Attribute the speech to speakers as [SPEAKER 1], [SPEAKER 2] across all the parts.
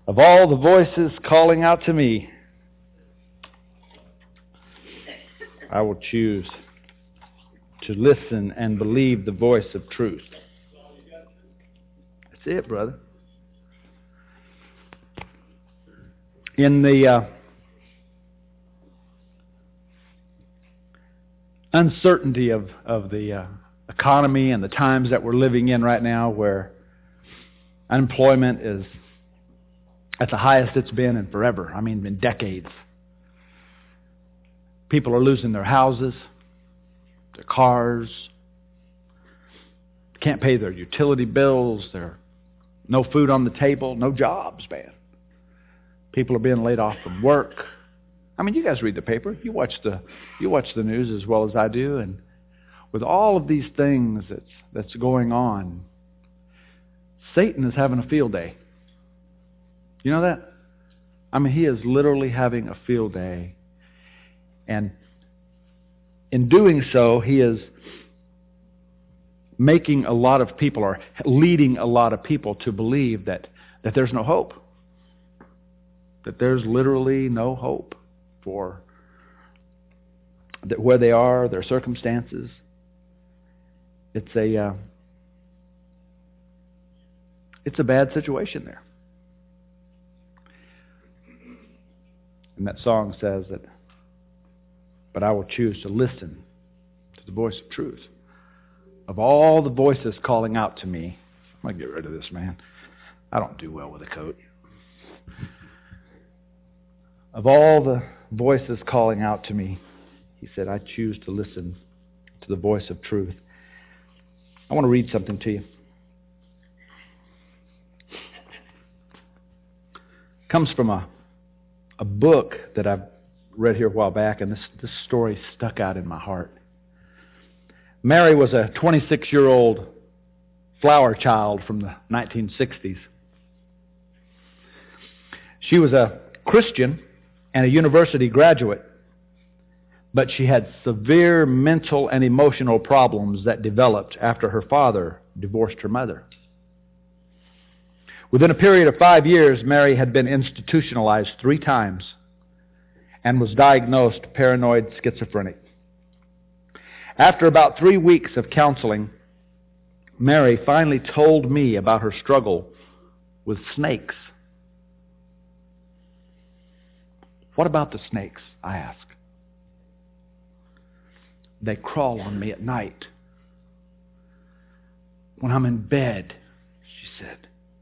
[SPEAKER 1] Of all the voices calling out to me, I will choose to listen and believe the voice of truth. That's it, brother. In the uncertainty of the economy and the times that we're living in right now, where unemployment is at the highest it's been in forever. I mean, in decades. People are losing their houses, their cars, can't pay their utility bills, there no food on the table, no jobs, man. People are being laid off from work. I mean, you guys read the paper, you watch the news as well as I do, and with all of these things that's going on, Satan is having a field day. You know that? I mean, he is literally having a field day. And in doing so, he is making a lot of people, or leading a lot of people to believe that there's no hope. That there's literally no hope for where they are, their circumstances. It's a bad situation there. And that song says that, but I will choose to listen to the voice of truth. Of all the voices calling out to me, I'm going to get rid of this, man. I don't do well with a coat. Of all the voices calling out to me, he said, I choose to listen to the voice of truth. I want to read something to you. It comes from a book that I've read here a while back, and this story stuck out in my heart. Mary was a 26-year-old flower child from the 1960s. She was a Christian and a university graduate, but she had severe mental and emotional problems that developed after her father divorced her mother. Within a period of 5 years, Mary had been institutionalized 3 times and was diagnosed paranoid schizophrenic. After about 3 weeks of counseling, Mary finally told me about her struggle with snakes. What about the snakes? I asked. They crawl on me at night. When I'm in bed, she said.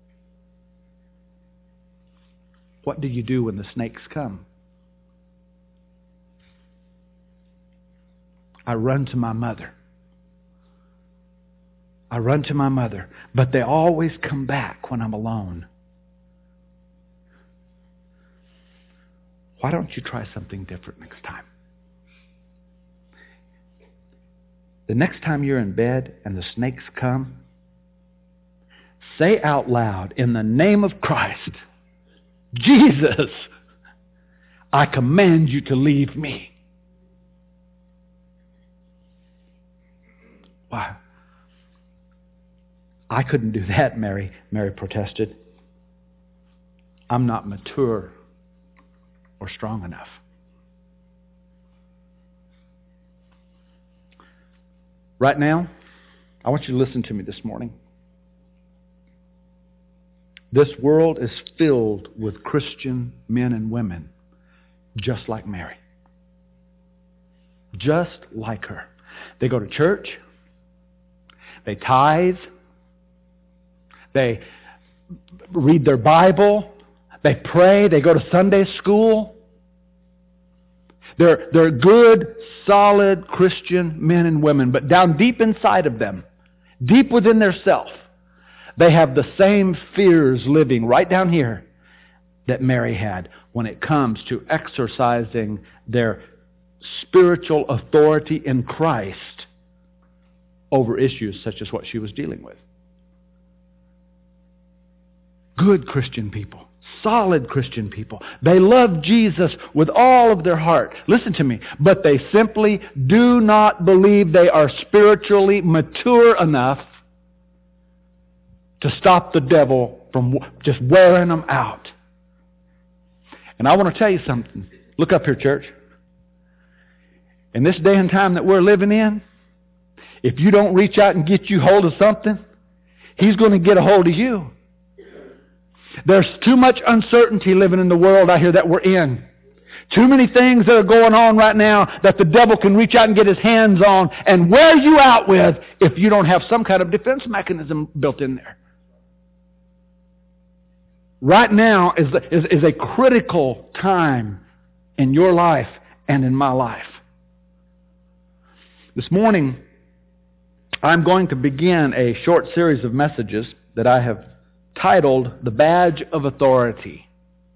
[SPEAKER 1] What do you do when the snakes come? I run to my mother. I run to my mother, but they always come back when I'm alone. Why don't you try something different next time? The next time you're in bed and the snakes come, say out loud, in the name of Christ, Jesus, I command you to leave me. Why? I couldn't do that, Mary protested. I'm not mature or strong enough. Right now, I want you to listen to me this morning. This world is filled with Christian men and women just like Mary. Just like her. They go to church. They tithe. They read their Bible. They pray. They go to Sunday school. They're good, solid Christian men and women. But down deep inside of them, deep within their self, they have the same fears living right down here that Mary had when it comes to exercising their spiritual authority in Christ over issues such as what she was dealing with. Good Christian people, solid Christian people. They love Jesus with all of their heart. Listen to me. But they simply do not believe they are spiritually mature enough to stop the devil from just wearing them out And I want to tell you something. Look up here, church. In this day and time that we're living in, if you don't reach out and get you hold of something, He's going to get a hold of you. There's too much uncertainty living in the world out here that we're in. Too many things that are going on right now that the devil can reach out and get his hands on and wear you out with if you don't have some kind of defense mechanism built in there. Right now is a critical time in your life and in my life. This morning, I'm going to begin a short series of messages that I have titled The Badge of Authority.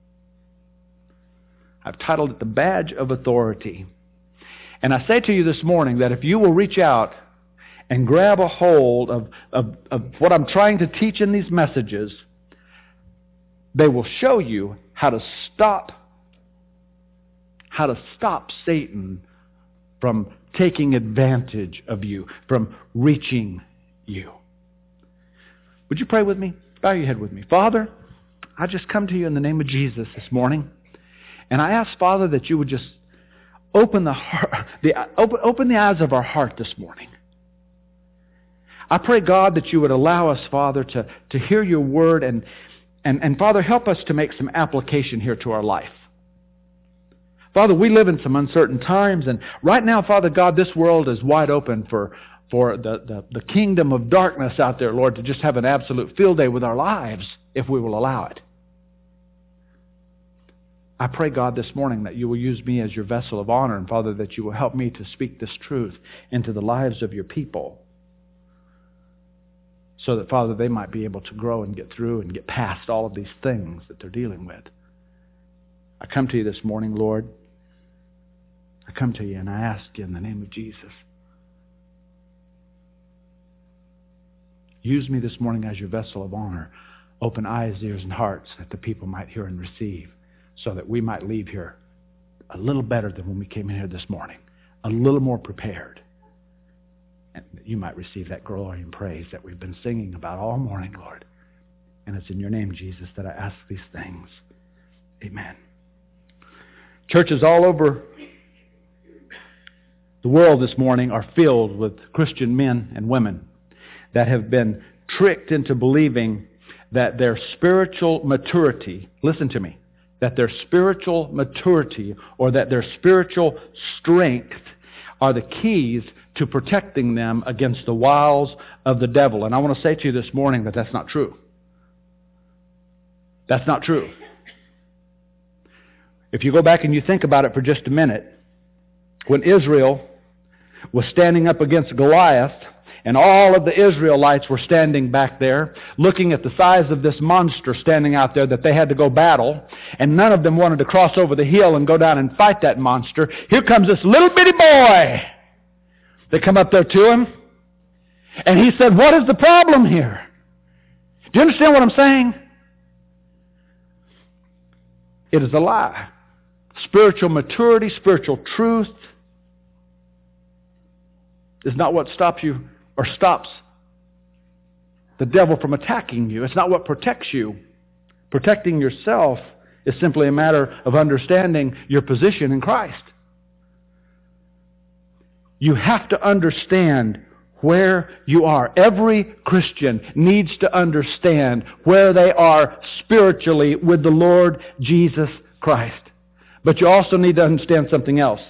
[SPEAKER 1] I've titled it The Badge of Authority. And I say to you this morning that if you will reach out and grab a hold of what I'm trying to teach in these messages, they will show you how to stop Satan from taking advantage of you, from reaching you. Would you pray with me? Bow your head with me. Father, I just come to you in the name of Jesus this morning, and I ask, Father, that you would just open the eyes of our heart this morning. I pray, God, that you would allow us, Father, to hear your word, and Father, help us to make some application here to our life. Father, we live in some uncertain times, and right now, Father God, this world is wide open for the kingdom of darkness out there, Lord, to just have an absolute field day with our lives if we will allow it. I pray, God, this morning that you will use me as your vessel of honor, and Father, that you will help me to speak this truth into the lives of your people so that, Father, they might be able to grow and get through and get past all of these things that they're dealing with. I come to you this morning, Lord. I come to you and I ask you in the name of Jesus. Use me this morning as your vessel of honor. Open eyes, ears, and hearts that the people might hear and receive so that we might leave here a little better than when we came in here this morning, a little more prepared, and that you might receive that glory and praise that we've been singing about all morning, Lord. And it's in your name, Jesus, that I ask these things. Amen. Churches all over the world this morning are filled with Christian men and women that have been tricked into believing that their spiritual maturity, listen to me, that their spiritual maturity or that their spiritual strength are the keys to protecting them against the wiles of the devil. And I want to say to you this morning that that's not true. That's not true. If you go back and you think about it for just a minute, when Israel was standing up against Goliath, and all of the Israelites were standing back there, looking at the size of this monster standing out there that they had to go battle, and none of them wanted to cross over the hill and go down and fight that monster. Here comes this little bitty boy. They come up there to him, and he said, "What is the problem here?" Do you understand what I'm saying? It is a lie. Spiritual maturity, spiritual truth is not what stops you or stops the devil from attacking you. It's not what protects you. Protecting yourself is simply a matter of understanding your position in Christ. You have to understand where you are. Every Christian needs to understand where they are spiritually with the Lord Jesus Christ. But you also need to understand something else.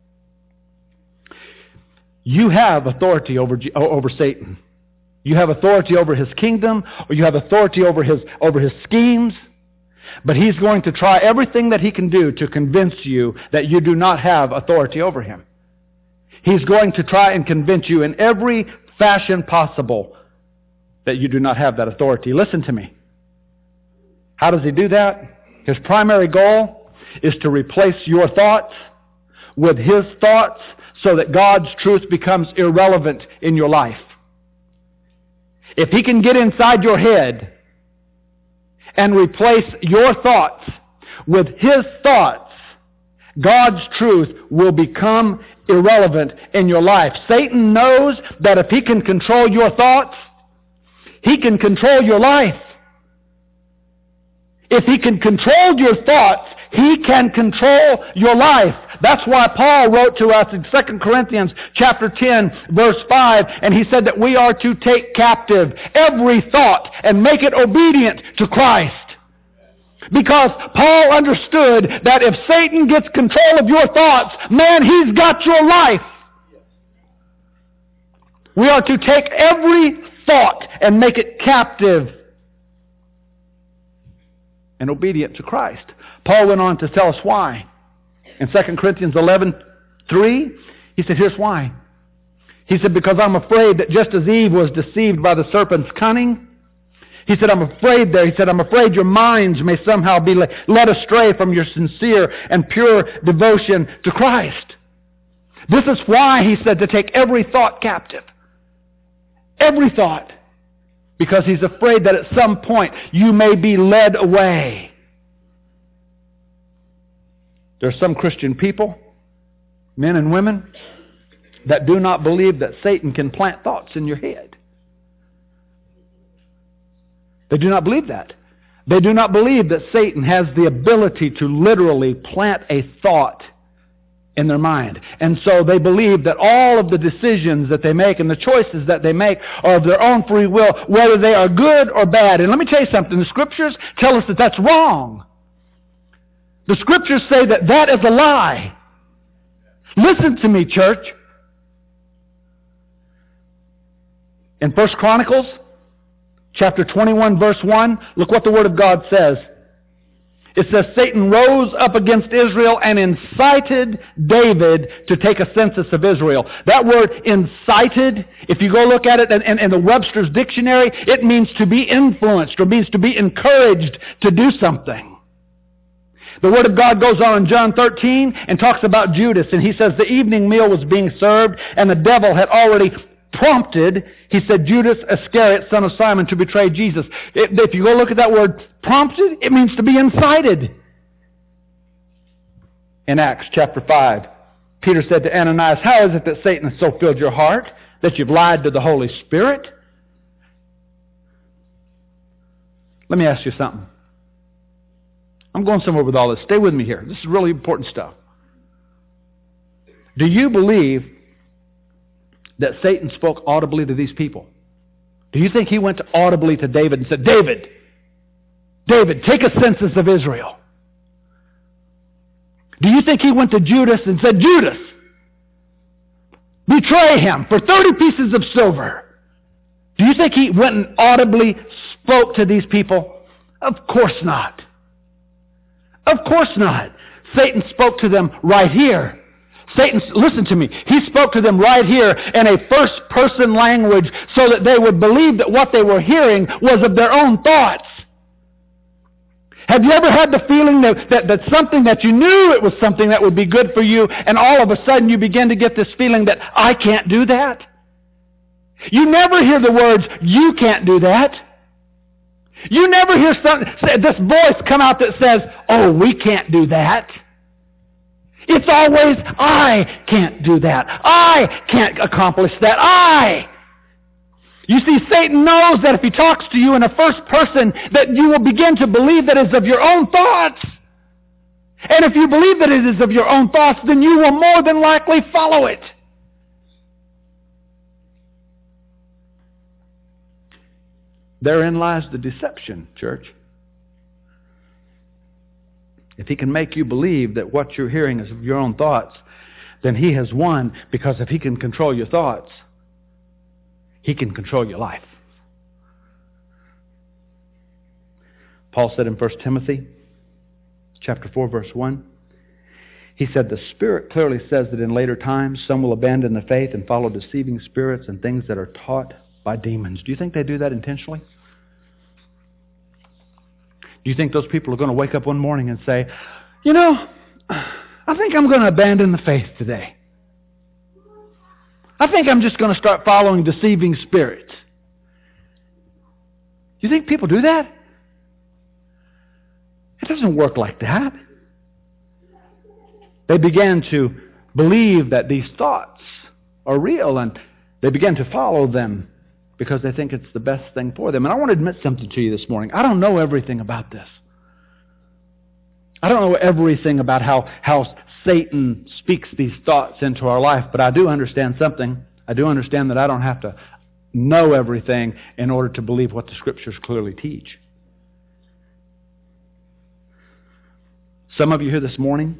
[SPEAKER 1] You have authority over Satan. You have authority over his kingdom, or you have authority over his schemes. But he's going to try everything that he can do to convince you that you do not have authority over him. He's going to try and convince you in every fashion possible that you do not have that authority. Listen to me. How does he do that? His primary goal is to replace your thoughts with his thoughts so that God's truth becomes irrelevant in your life. If he can get inside your head and replace your thoughts with his thoughts, God's truth will become irrelevant in your life. Satan knows that if he can control your thoughts, he can control your life. If he can control your thoughts, He can control your life. That's why Paul wrote to us in 2 Corinthians chapter 10, verse 5, and he said that we are to take captive every thought and make it obedient to Christ. Because Paul understood that if Satan gets control of your thoughts, man, he's got your life. We are to take every thought and make it captive and obedient to Christ. Paul went on to tell us why. In 2 Corinthians 11:3, he said, here's why. He said, because I'm afraid that just as Eve was deceived by the serpent's cunning, he said, I'm afraid there. He said, I'm afraid your minds may somehow be led astray from your sincere and pure devotion to Christ. This is why he said to take every thought captive. Every thought. Because he's afraid that at some point you may be led away. There are some Christian people, men and women, that do not believe that Satan can plant thoughts in your head. They do not believe that. They do not believe that Satan has the ability to literally plant a thought in their mind. And so they believe that all of the decisions that they make and the choices that they make are of their own free will, whether they are good or bad. And let me tell you something. The Scriptures tell us that that's wrong. The Scriptures say that that is a lie. Listen to me, church. In 1 Chronicles chapter 21, verse 1, look what the Word of God says. It says, Satan rose up against Israel and incited David to take a census of Israel. That word incited, if you go look at it in the Webster's dictionary, it means to be influenced or means to be encouraged to do something. The Word of God goes on in John 13 and talks about Judas, and he says the evening meal was being served and the devil had already prompted, he said, Judas Iscariot, son of Simon, to betray Jesus. If you go look at that word prompted, it means to be incited. In Acts chapter 5, Peter said to Ananias, how is it that Satan has so filled your heart that you've lied to the Holy Spirit? Let me ask you something. I'm going somewhere with all this. Stay with me here. This is really important stuff. Do you believe that Satan spoke audibly to these people? Do you think he went audibly to David and said, David, take a census of Israel? Do you think he went to Judas and said, Judas, betray him for 30 pieces of silver? Do you think he went and audibly spoke to these people? Of course not. Of course not. Satan spoke to them right here. Satan, listen to me, he spoke to them right here in a first-person language so that they would believe that what they were hearing was of their own thoughts. Have you ever had the feeling that something that you knew it was something that would be good for you, and all of a sudden you begin to get this feeling that, I can't do that? You never hear the words, you can't do that. You never hear this voice come out that says, oh, we can't do that. It's always, I can't do that. I can't accomplish that. You see, Satan knows that if he talks to you in a first person, that you will begin to believe that it's of your own thoughts. And if you believe that it is of your own thoughts, then you will more than likely follow it. Therein lies the deception, church. If he can make you believe that what you're hearing is of your own thoughts, then he has won, because if he can control your thoughts, he can control your life. Paul said in 1 Timothy chapter 4, verse 1, he said, the Spirit clearly says that in later times some will abandon the faith and follow deceiving spirits and things that are taught by demons. Do you think they do that intentionally? Do you think those people are going to wake up one morning and say, I think I'm going to abandon the faith today. I think I'm just going to start following deceiving spirits. Do you think people do that? It doesn't work like that. They began to believe that these thoughts are real, and they began to follow them because they think it's the best thing for them. And I want to admit something to you this morning. I don't know everything about this. I don't know everything about how Satan speaks these thoughts into our life, but I do understand something. I do understand that I don't have to know everything in order to believe what the Scriptures clearly teach. Some of you here this morning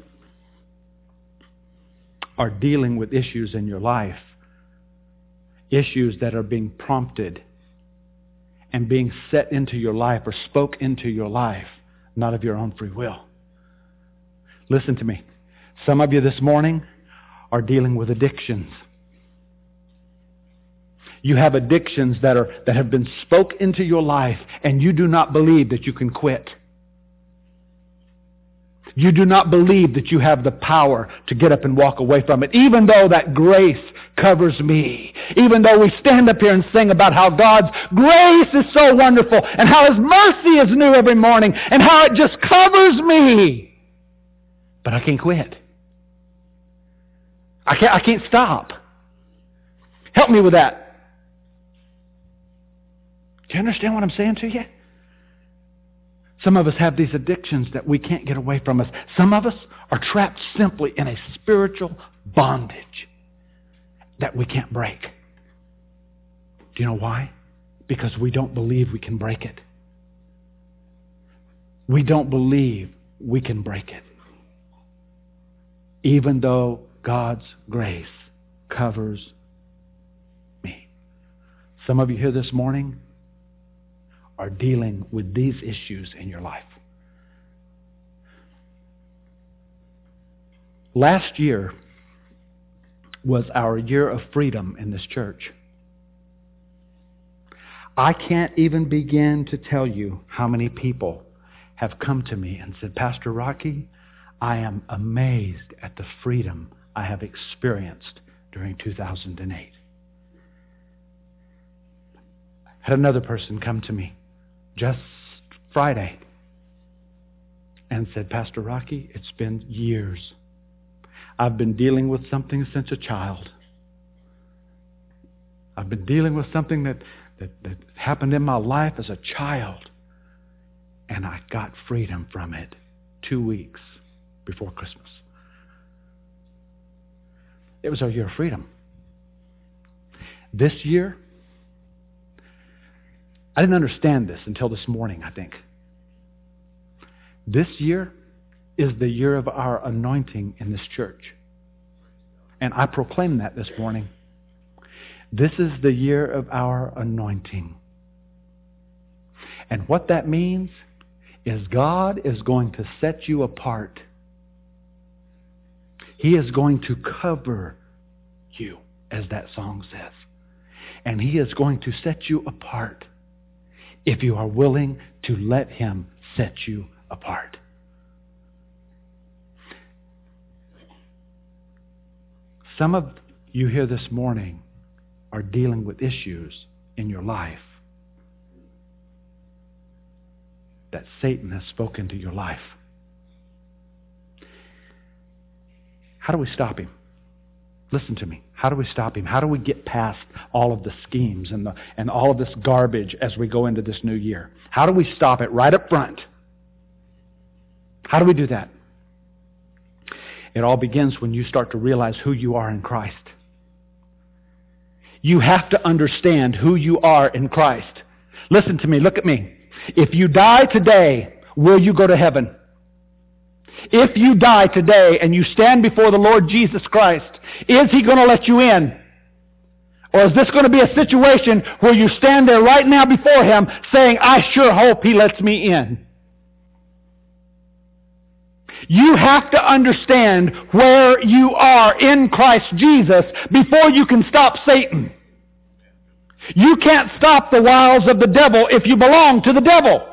[SPEAKER 1] are dealing with issues in your life, issues that are being prompted and being set into your life or spoke into your life, not of your own free will. Listen to me. Some of you this morning are dealing with addictions. You have addictions that have been spoke into your life, and you do not believe that you can quit. You do not believe that you have the power to get up and walk away from it, even though that grace covers me. Even though we stand up here and sing about how God's grace is so wonderful and how His mercy is new every morning and how it just covers me. But I can't quit. I can't stop. Help me with that. Do you understand what I'm saying to you? Some of us have these addictions that we can't get away from us. Some of us are trapped simply in a spiritual bondage that we can't break. Do you know why? Because we don't believe we can break it. We don't believe we can break it. Even though God's grace covers me. Some of you here this morning are dealing with these issues in your life. Last year was our year of freedom in this church. I can't even begin to tell you how many people have come to me and said, Pastor Rocky, I am amazed at the freedom I have experienced during 2008. Had another person come to me just Friday and said, Pastor Rocky, it's been years. I've been dealing with something since a child. I've been dealing with something that happened in my life as a child, and I got freedom from it 2 weeks before Christmas. It was our year of freedom. This year, I didn't understand this until this morning, I think. This year is the year of our anointing in this church. And I proclaim that this morning. This is the year of our anointing. And what that means is God is going to set you apart. He is going to cover you, as that song says. And He is going to set you apart if you are willing to let Him set you apart. Some of you here this morning are dealing with issues in your life that Satan has spoken to your life. How do we stop him? Listen to me. How do we stop him? How do we get past all of the schemes and all of this garbage as we go into this new year? How do we stop it right up front? How do we do that? It all begins when you start to realize who you are in Christ. You have to understand who you are in Christ. Listen to me. Look at me. If you die today, will you go to heaven? If you die today and you stand before the Lord Jesus Christ, is He going to let you in? Or is this going to be a situation where you stand there right now before Him saying, I sure hope He lets me in? You have to understand where you are in Christ Jesus before you can stop Satan. You can't stop the wiles of the devil if you belong to the devil.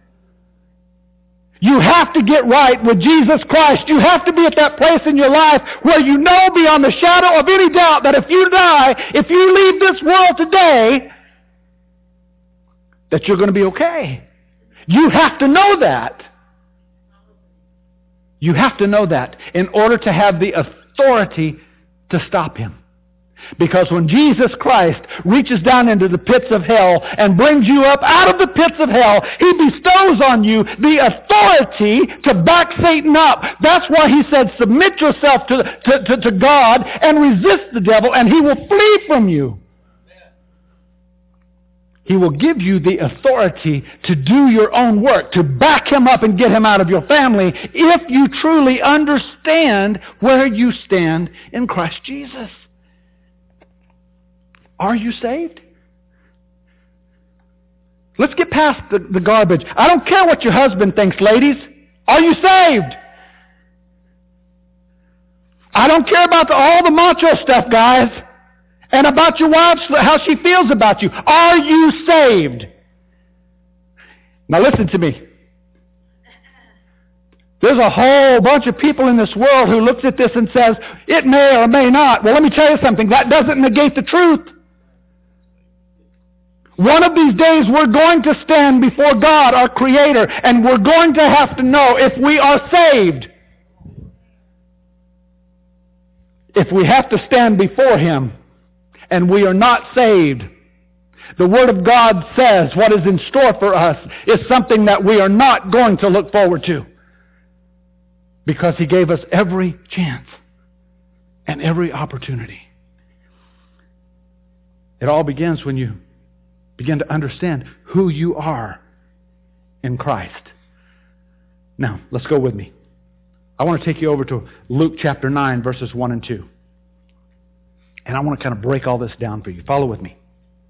[SPEAKER 1] You have to get right with Jesus Christ. You have to be at that place in your life where you know beyond the shadow of any doubt that if you die, if you leave this world today, that you're going to be okay. You have to know that. You have to know that in order to have the authority to stop him. Because when Jesus Christ reaches down into the pits of hell and brings you up out of the pits of hell, He bestows on you the authority to back Satan up. That's why He said, submit yourself to God and resist the devil, and he will flee from you. He will give you the authority to do your own work, to back him up and get him out of your family, if you truly understand where you stand in Christ Jesus. Are you saved? Let's get past the garbage. I don't care what your husband thinks, ladies. Are you saved? I don't care about all the macho stuff, guys. And about your wife, how she feels about you. Are you saved? Now listen to me. There's a whole bunch of people in this world who looks at this and says, it may or may not. Well, let me tell you something. That doesn't negate the truth. One of these days we're going to stand before God, our Creator, and we're going to have to know if we are saved. If we have to stand before Him and we are not saved, the Word of God says what is in store for us is something that we are not going to look forward to. Because He gave us every chance and every opportunity. It all begins when you begin to understand who you are in Christ. Now, let's go with me. I want to take you over to Luke chapter 9, verses 1 and 2. And I want to kind of break all this down for you. Follow with me.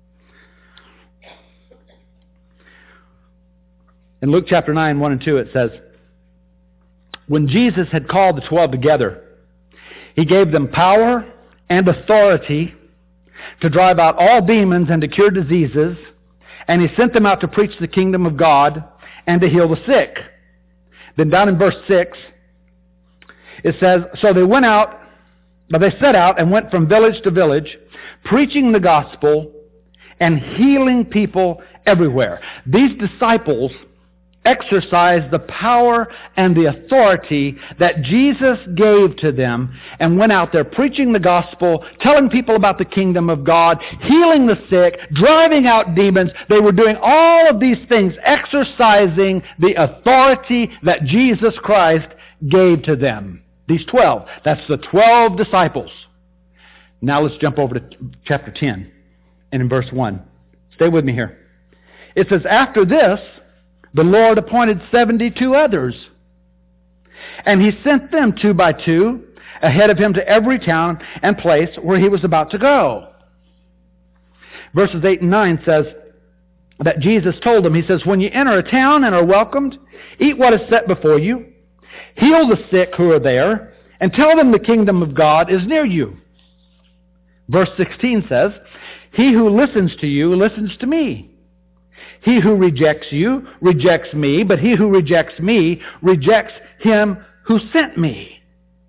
[SPEAKER 1] In Luke chapter 9, 1 and 2, it says, when Jesus had called the 12 together, He gave them power and authority to drive out all demons and to cure diseases, and He sent them out to preach the kingdom of God and to heal the sick. Then down in verse 6, it says, so they set out and went from village to village, preaching the gospel and healing people everywhere. These disciples exercised the power and the authority that Jesus gave to them and went out there preaching the gospel, telling people about the kingdom of God, healing the sick, driving out demons. They were doing all of these things, exercising the authority that Jesus Christ gave to them. These 12. That's the 12 disciples. Now let's jump over to chapter 10 and in verse 1. Stay with me here. It says, after this, the Lord appointed 72 others, and He sent them 2 by 2 ahead of Him to every town and place where He was about to go. Verses 8 and 9 says that Jesus told them, He says, when you enter a town and are welcomed, eat what is set before you, heal the sick who are there, and tell them the kingdom of God is near you. Verse 16 says, he who listens to you listens to me. He who rejects you rejects me, but he who rejects me rejects Him who sent me.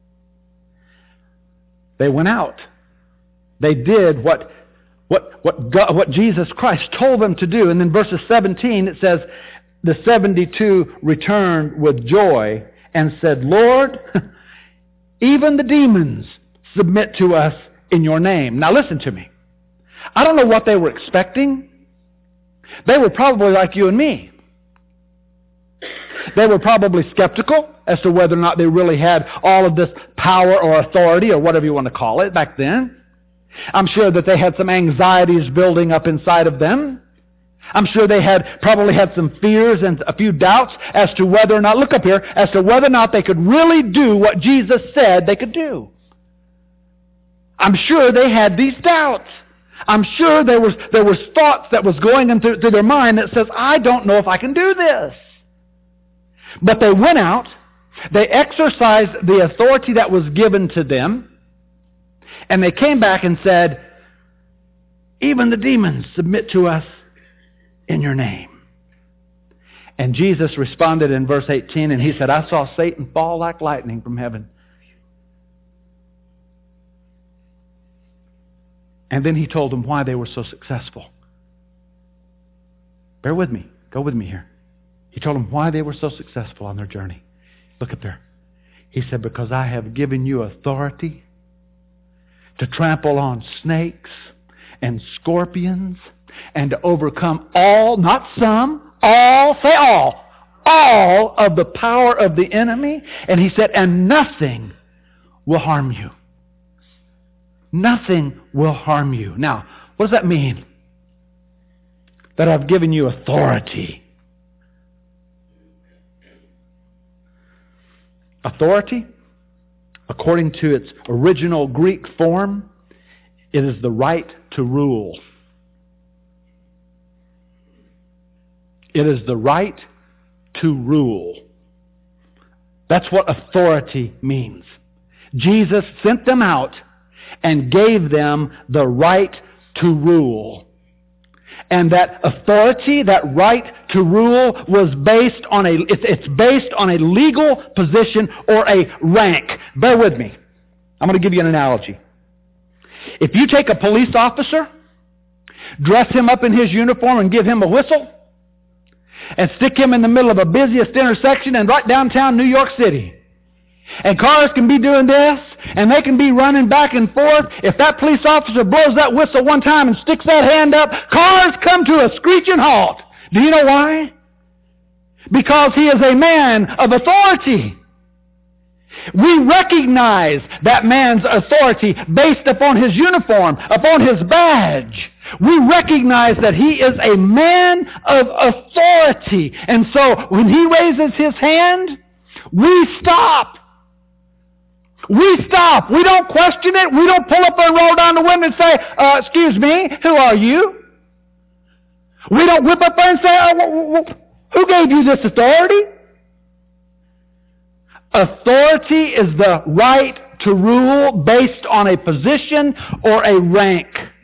[SPEAKER 1] They went out. They did what Jesus Christ told them to do. And then verses 17, it says, the 72 returned with joy and said, Lord, even the demons submit to us in your name. Now listen to me. I don't know what they were expecting. They were probably like you and me. They were probably skeptical as to whether or not they really had all of this power or authority or whatever you want to call it back then. I'm sure that they had some anxieties building up inside of them. I'm sure they probably had some fears and a few doubts as to whether or not, look up here, as to whether or not they could really do what Jesus said they could do. I'm sure they had these doubts. I'm sure there was thoughts that was going through their mind that says, I don't know if I can do this. But they went out, they exercised the authority that was given to them, and they came back and said, even the demons submit to us in your name. And Jesus responded in verse 18, and He said, I saw Satan fall like lightning from heaven. And then He told them why they were so successful. Bear with me. Go with me here. He told them why they were so successful on their journey. Look up there. He said, because I have given you authority to trample on snakes and scorpions and to overcome all, not some, all, say all of the power of the enemy. And he said, and nothing will harm you. Nothing will harm you. Now, what does that mean? That I've given you authority. Authority, according to its original Greek form, it is the right to rule. It is the right to rule. That's what authority means. Jesus sent them out and gave them the right to rule. And that authority, that right to rule, was based on it's based on a legal position or a rank. Bear with me. I'm going to give you an analogy. If you take a police officer, dress him up in his uniform and give him a whistle, and stick him in the middle of a busiest intersection and right downtown New York City, and cars can be doing this, and they can be running back and forth. If that police officer blows that whistle one time and sticks that hand up, cars come to a screeching halt. Do you know why? Because he is a man of authority. We recognize that man's authority based upon his uniform, upon his badge. We recognize that he is a man of authority. And so when he raises his hand, we stop. We stop. We don't question it. We don't pull up and roll down the window and say, excuse me, who are you? We don't whip up there and say, who gave you this authority? Authority is the right to rule based on a position or a rank.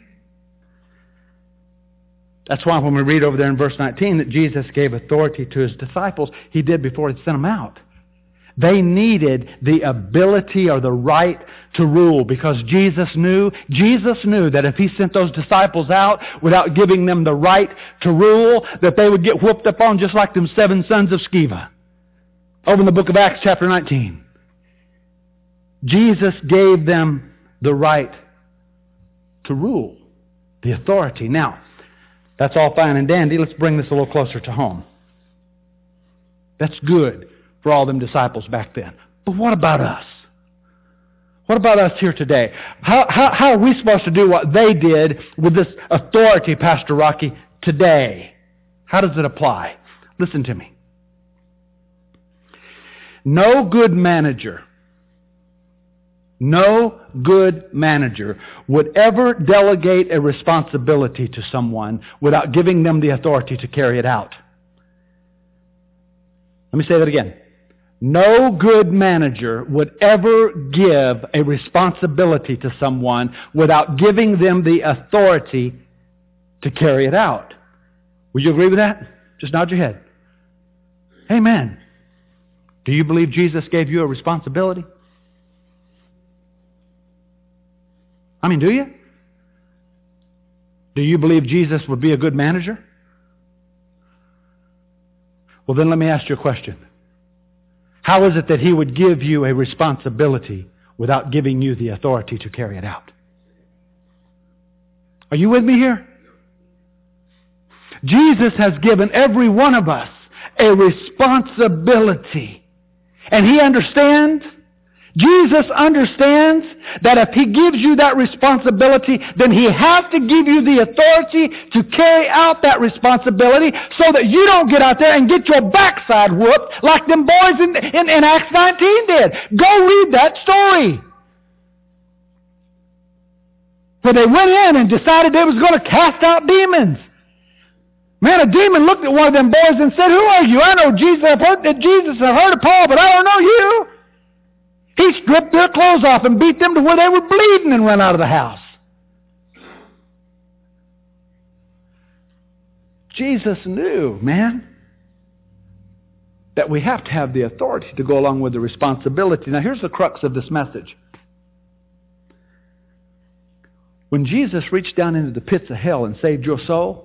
[SPEAKER 1] That's why when we read over there in verse 19 that Jesus gave authority to his disciples, he did before he sent them out. They needed the ability or the right to rule because Jesus knew that if he sent those disciples out without giving them the right to rule, that they would get whooped upon just like them 7 sons of Sceva. Over in the book of Acts chapter 19. Jesus gave them the right to rule, the authority. Now, that's all fine and dandy. Let's bring this a little closer to home. That's good for all them disciples back then. But what about us? What about us here today? How are we supposed to do what they did with this authority, Pastor Rocky, today? How does it apply? Listen to me. No good manager would ever delegate a responsibility to someone without giving them the authority to carry it out. Let me say that again. No good manager would ever give a responsibility to someone without giving them the authority to carry it out. Would you agree with that? Just nod your head. Amen. Do you believe Jesus gave you a responsibility? I mean, do you? Do you believe Jesus would be a good manager? Well, then let me ask you a question. How is it that he would give you a responsibility without giving you the authority to carry it out? Are you with me here? Jesus has given every one of us a responsibility. And he understands, Jesus understands that if he gives you that responsibility, then he has to give you the authority to carry out that responsibility so that you don't get out there and get your backside whooped like them boys in Acts 19 did. Go read that story. Where they went in and decided they was going to cast out demons. Man, a demon looked at one of them boys and said, who are you? I know Jesus. I've heard of Paul, but I don't know you. He stripped their clothes off and beat them to where they were bleeding and ran out of the house. Jesus knew, man, that we have to have the authority to go along with the responsibility. Now, here's the crux of this message. When Jesus reached down into the pits of hell and saved your soul,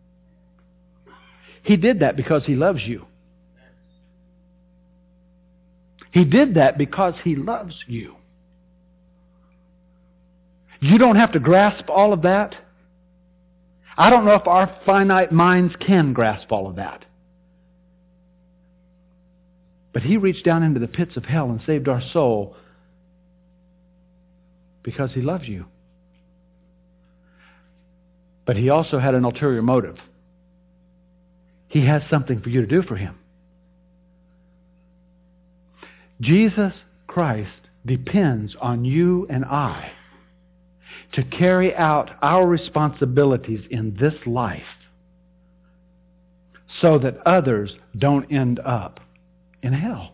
[SPEAKER 1] he did that because he loves you. He did that because he loves you. You don't have to grasp all of that. I don't know if our finite minds can grasp all of that. But He reached down into the pits of hell and saved our soul because He loves you. But He also had an ulterior motive. He has something for you to do for Him. Jesus Christ depends on you and I to carry out our responsibilities in this life so that others don't end up in hell.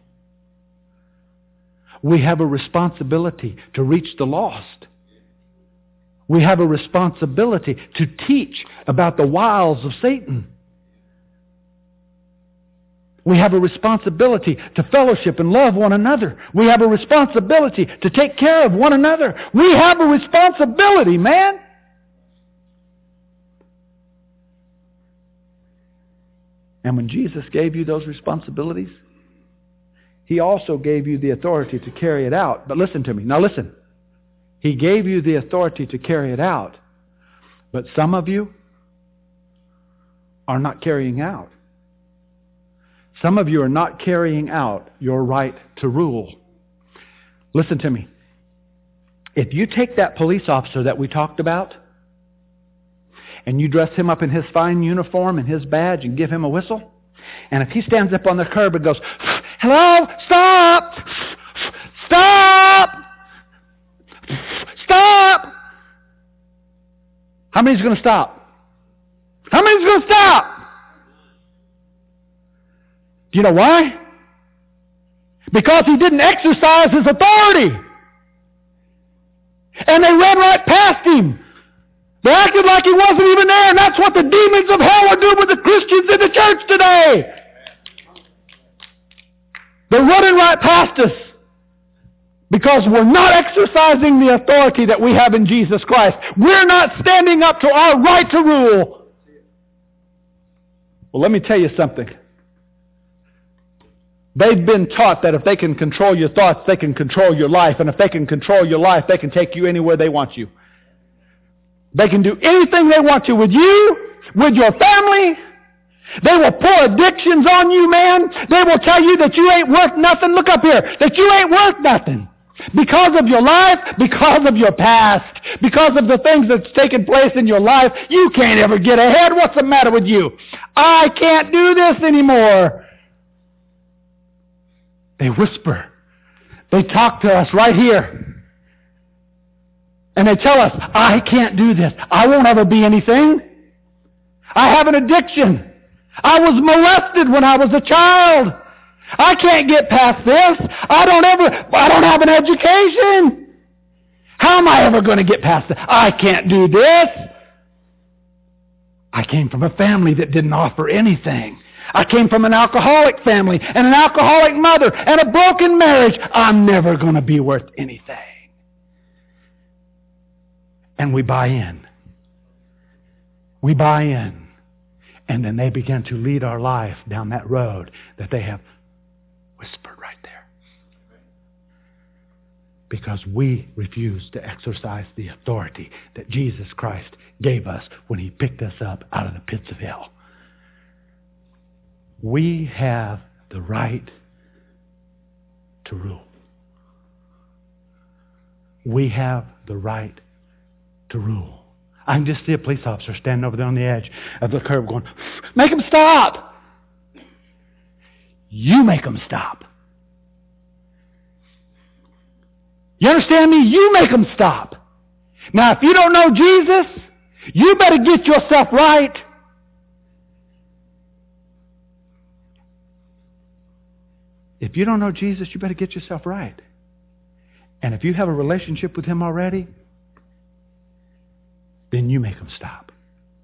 [SPEAKER 1] We have a responsibility to reach the lost. We have a responsibility to teach about the wiles of Satan. We have a responsibility to fellowship and love one another. We have a responsibility to take care of one another. We have a responsibility, man. And when Jesus gave you those responsibilities, He also gave you the authority to carry it out. But listen to me. Now listen. He gave you the authority to carry it out. But some of you are not carrying out. Some of you are not carrying out your right to rule. Listen to me. If you take that police officer that we talked about and you dress him up in his fine uniform and his badge and give him a whistle, and if he stands up on the curb and goes, "Hello, stop! Stop! Stop!" How many's going to stop? How many's going to stop? Do you know why? Because he didn't exercise his authority. And they ran right past him. They acted like he wasn't even there, and that's what the demons of hell are doing with the Christians in the church today. They're running right past us because we're not exercising the authority that we have in Jesus Christ. We're not standing up to our right to rule. Well, let me tell you something. They've been taught that if they can control your thoughts, they can control your life. And if they can control your life, they can take you anywhere they want you. They can do anything they want to with you, with your family. They will pour addictions on you, man. They will tell you that you ain't worth nothing. Look up here. That you ain't worth nothing. Because of your life, because of your past, because of the things that's taken place in your life, you can't ever get ahead. What's the matter with you? I can't do this anymore. They whisper. They talk to us right here. And they tell us, I can't do this. I won't ever be anything. I have an addiction. I was molested when I was a child. I can't get past this. I don't have an education. How am I ever going to get past this? I can't do this. I came from a family that didn't offer anything. I came from an alcoholic family and an alcoholic mother and a broken marriage. I'm never going to be worth anything. And we buy in. We buy in. And then they begin to lead our life down that road that they have whispered right there. Because we refuse to exercise the authority that Jesus Christ gave us when He picked us up out of the pits of hell. We have the right to rule. We have the right to rule. I can just see a police officer standing over there on the edge of the curb going, "Make them stop!" You make them stop. You understand me? You make them stop. Now, if you don't know Jesus, you better get yourself right. If you don't know Jesus, you better get yourself right. And if you have a relationship with Him already, then you make Him stop.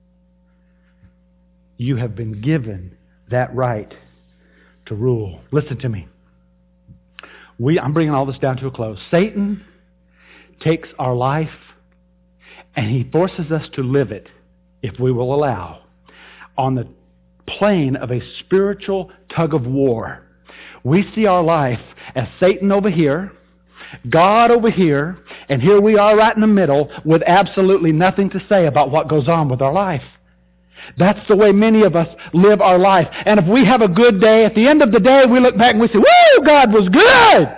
[SPEAKER 1] You have been given that right to rule. Listen to me. I'm bringing all this down to a close. Satan takes our life and he forces us to live it, if we will allow, on the plane of a spiritual tug of war. We see our life as Satan over here, God over here,
[SPEAKER 2] And here we are right in the middle with absolutely nothing to say about what goes on with our life. That's the way many of us live our life. And if we have a good day, at the end of the day, we look back and we say, woo, God was good.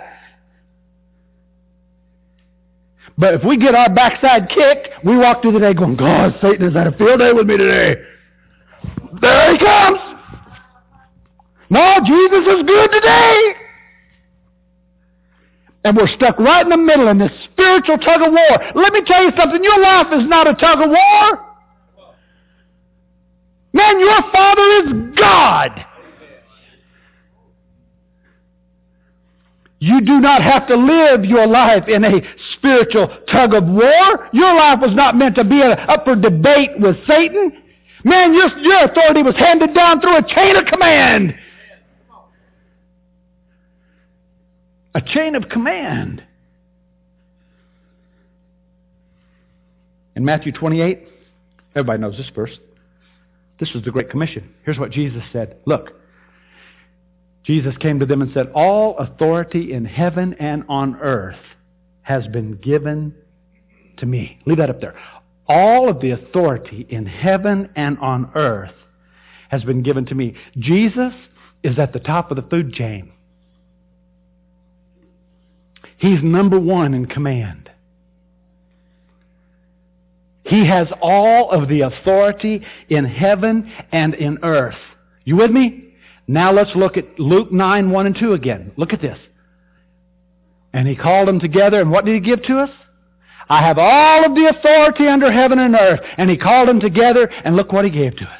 [SPEAKER 2] But if we get our backside kicked, we walk through the day going, God, Satan has had a field day with me today. There he comes. No, Jesus is good today. And we're stuck right in the middle in this spiritual tug of war. Let me tell you something. Your life is not a tug of war. Man, your Father is God. You do not have to live your life in a spiritual tug of war. Your life was not meant to be up for debate with Satan. Man, your authority was handed down through a chain of command. A chain of command. In Matthew 28, everybody knows this verse. This was the Great Commission. Here's what Jesus said. Look, Jesus came to them and said, all authority in heaven and on earth has been given to me. Leave that up there. All of the authority in heaven and on earth has been given to me. Jesus is at the top of the food chain. He's number one in command. He has all of the authority in heaven and in earth. You with me? Now let's look at Luke 9, 1 and 2 again. Look at this. And he called them together, and what did he give to us? I have all of the authority under heaven and earth. And he called them together, and look what he gave to us.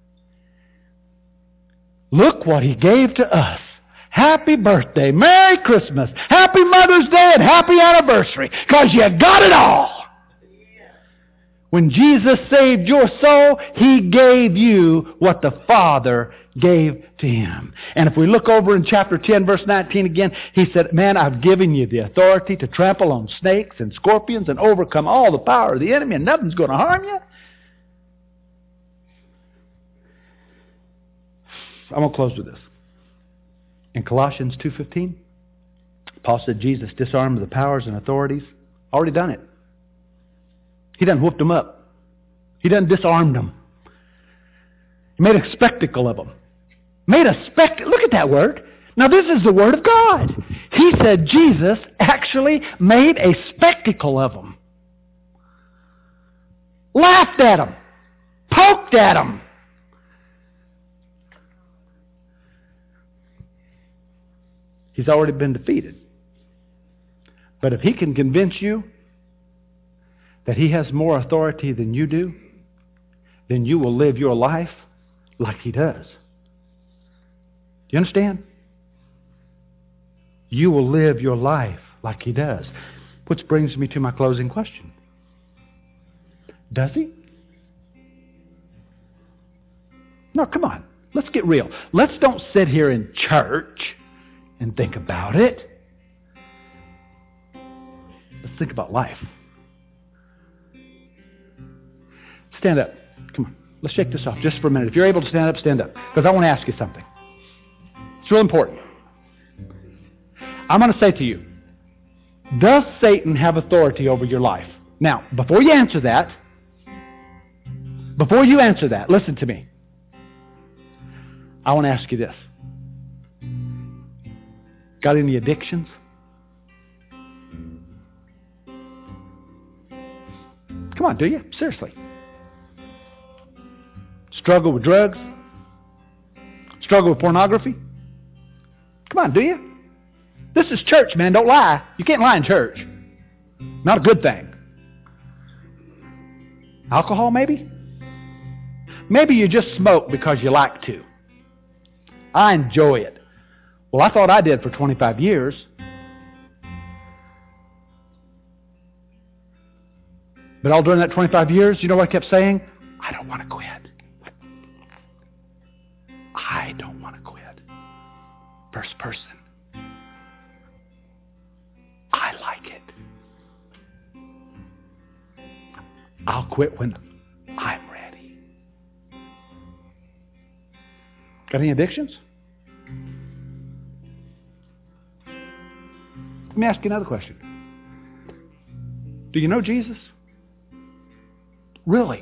[SPEAKER 2] Look what he gave to us. Happy birthday, Merry Christmas, Happy Mother's Day, and Happy Anniversary, because you got it all. When Jesus saved your soul, He gave you what the Father gave to Him. And if we look over in chapter 10, verse 19 again, He said, man, I've given you the authority to trample on snakes and scorpions and overcome all the power of the enemy, and nothing's going to harm you. I'm going to close with this. In Colossians 2:15, Paul said Jesus disarmed the powers and authorities. Already done it. He done whooped them up. He done disarmed them. He made a spectacle of them. Made a spectacle. Look at that word. Now this is the word of God. He said Jesus actually made a spectacle of them. Laughed at them. Poked at them. He's already been defeated. But if he can convince you that he has more authority than you do, then you will live your life like he does. Do you understand? You will live your life like he does. Which brings me to my closing question. Does he? No, come on. Let's get real. Let's don't sit here in church and think about it. Let's think about life. Stand up. Come on. Let's shake this off just for a minute. If you're able to stand up, stand up. Because I want to ask you something. It's real important. I'm going to say to you, does Satan have authority over your life? Now, before you answer that, listen to me. I want to ask you this. Got any addictions? Come on, do you? Seriously. Struggle with drugs? Struggle with pornography? Come on, do you? This is church, man. Don't lie. You can't lie in church. Not a good thing. Alcohol, maybe? Maybe you just smoke because you like to. I enjoy it. Well, I thought I did for 25 years. But all during that 25 years, you know what I kept saying? I don't want to quit. I don't want to quit. First person. I like it. I'll quit when I'm ready. Got any addictions? Let me ask you another question. Do you know Jesus? Really?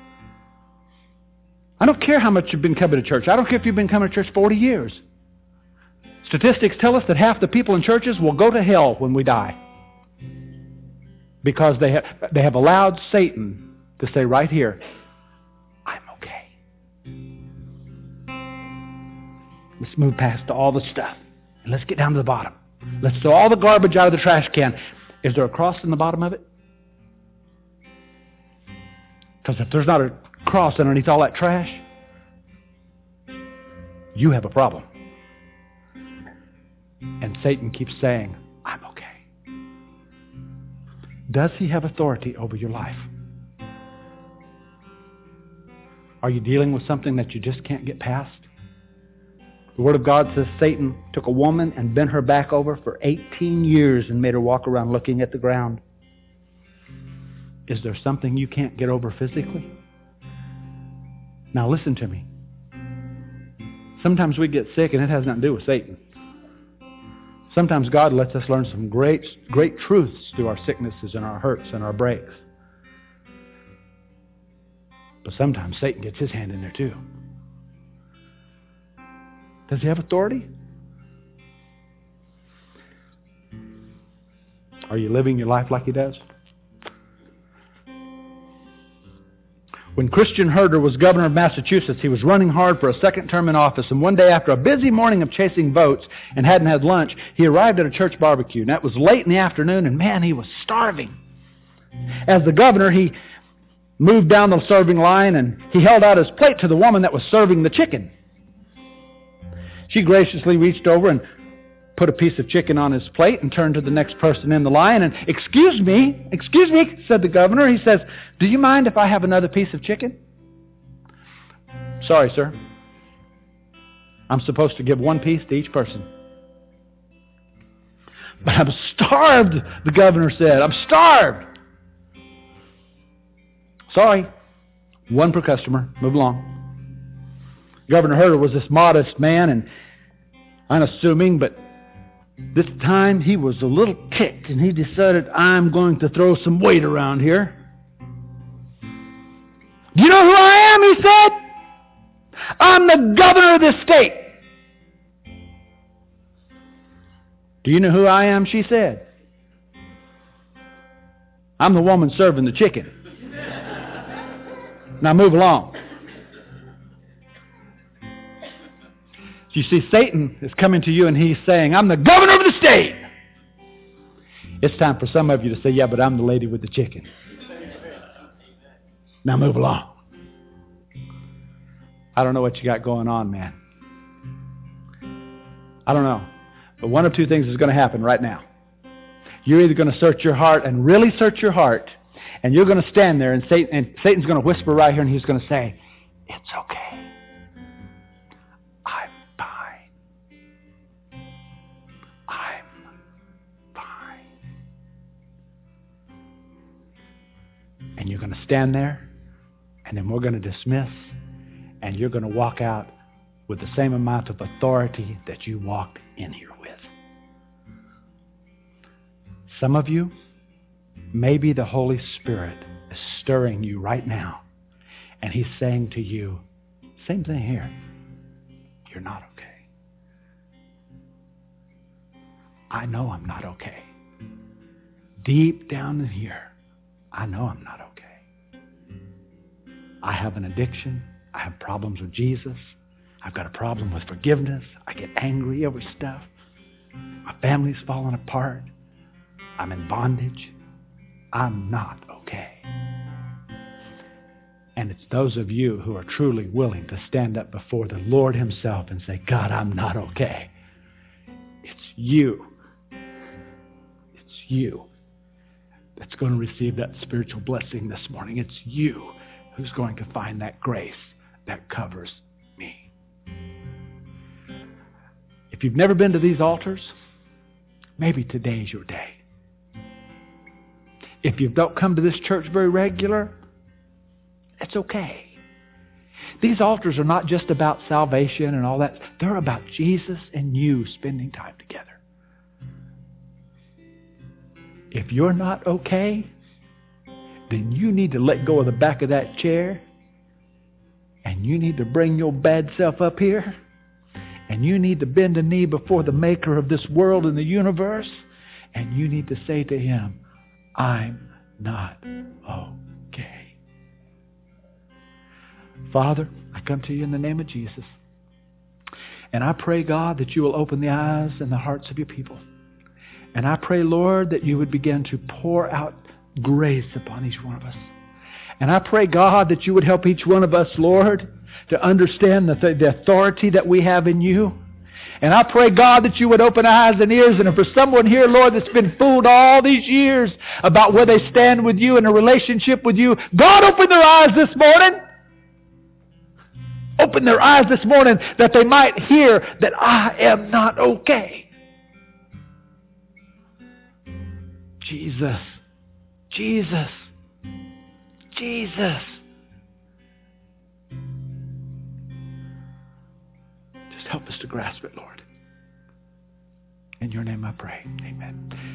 [SPEAKER 2] I don't care how much you've been coming to church. I don't care if you've been coming to church 40 years. Statistics tell us that half the people in churches will go to hell when we die. Because they have allowed Satan to say right here, I'm okay. Let's move past all the stuff. And let's get down to the bottom. Let's throw all the garbage out of the trash can. Is there a cross in the bottom of it? Because if there's not a cross underneath all that trash, you have a problem. And Satan keeps saying, I'm okay. Does he have authority over your life? Are you dealing with something that you just can't get past? The Word of God says Satan took a woman and bent her back over for 18 years and made her walk around looking at the ground. Is there something you can't get over physically? Now listen to me. Sometimes we get sick and it has nothing to do with Satan. Sometimes God lets us learn some great truths through our sicknesses and our hurts and our breaks. But sometimes Satan gets his hand in there too. Does he have authority? Are you living your life like he does? When Christian Herter was governor of Massachusetts, he was running hard for a second term in office, and one day after a busy morning of chasing votes and hadn't had lunch, he arrived at a church barbecue. And that was late in the afternoon, and man, he was starving. As the governor, he moved down the serving line, and he held out his plate to the woman that was serving the chicken. She graciously reached over and put a piece of chicken on his plate and turned to the next person in the line and, excuse me, said the governor. He says, do you mind if I have another piece of chicken? Sorry, sir. I'm supposed to give one piece to each person. But I'm starved, the governor said. I'm starved. Sorry. One per customer. Move along. Governor Herter was this modest man and unassuming, but this time he was a little kicked and he decided, I'm going to throw some weight around here. Do you know who I am? He said. I'm the governor of this state. Do you know who I am? She said. I'm the woman serving the chicken. Now move along. You see, Satan is coming to you and he's saying, I'm the governor of the state. It's time for some of you to say, yeah, but I'm the lady with the chicken. Now move along. I don't know what you got going on, man. I don't know. But one of two things is going to happen right now. You're either going to search your heart and really search your heart, and you're going to stand there and Satan's going to whisper right here and he's going to say, it's okay. And you're going to stand there, and then we're going to dismiss, and you're going to walk out with the same amount of authority that you walked in here with. Some of you, maybe the Holy Spirit is stirring you right now, and he's saying to you, same thing here, you're not okay. I know I'm not okay. Deep down in here, I know I'm not okay. I have an addiction. I have problems with Jesus. I've got a problem with forgiveness. I get angry over stuff. My family's falling apart. I'm in bondage. I'm not okay. And it's those of you who are truly willing to stand up before the Lord himself and say, God, I'm not okay. It's you. It's you that's going to receive that spiritual blessing this morning. It's you who's going to find that grace that covers me. If you've never been to these altars, maybe today's your day. If you don't come to this church very regular, it's okay. These altars are not just about salvation and all that. They're about Jesus and you spending time together. If you're not okay, then you need to let go of the back of that chair, and you need to bring your bad self up here, and you need to bend a knee before the maker of this world and the universe, and you need to say to him, I'm not okay. Father, I come to you in the name of Jesus. And I pray, God, that you will open the eyes and the hearts of your people. And I pray, Lord, that you would begin to pour out grace upon each one of us. And I pray, God, that you would help each one of us, Lord, to understand the authority that we have in you. And I pray, God, that you would open eyes and ears. And for someone here, Lord, that's been fooled all these years about where they stand with you in a relationship with you, God, open their eyes this morning. Open their eyes this morning that they might hear that I am not okay. Jesus, Jesus, Jesus. Just help us to grasp it, Lord. In your name I pray. Amen.